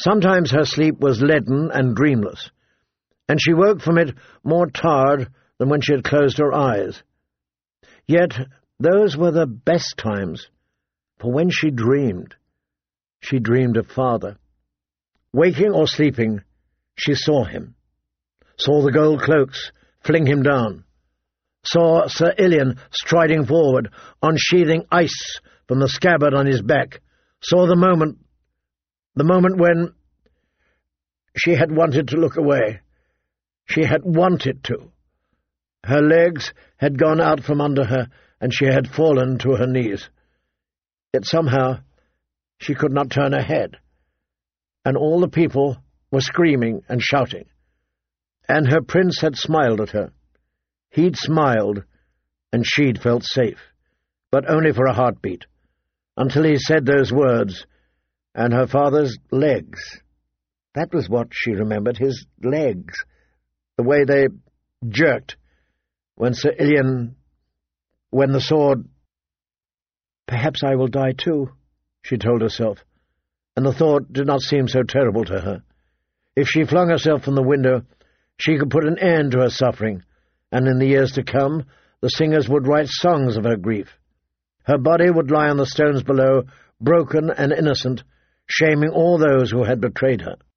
Sometimes her sleep was leaden and dreamless, and she woke from it more tired than when she had closed her eyes. Yet those were the best times, for when she dreamed of father. Waking or sleeping, she saw him, saw the gold cloaks fling him down, saw Sir Ilian striding forward, unsheathing ice from the scabbard on his back, saw the moment when she had wanted to look away. She had wanted to. Her legs had gone out from under her, and she had fallen to her knees. Yet somehow she could not turn her head, and all the people were screaming and shouting. And her prince had smiled at her. He'd smiled, and she'd felt safe, but only for a heartbeat, until he said those words, and her father's legs. That was what she remembered, his legs, the way they jerked when Sir Ilian, when the sword... Perhaps I will die too, she told herself, and the thought did not seem so terrible to her. If she flung herself from the window, she could put an end to her suffering, and in the years to come the singers would write songs of her grief. Her body would lie on the stones below, broken and innocent, shaming all those who had betrayed her.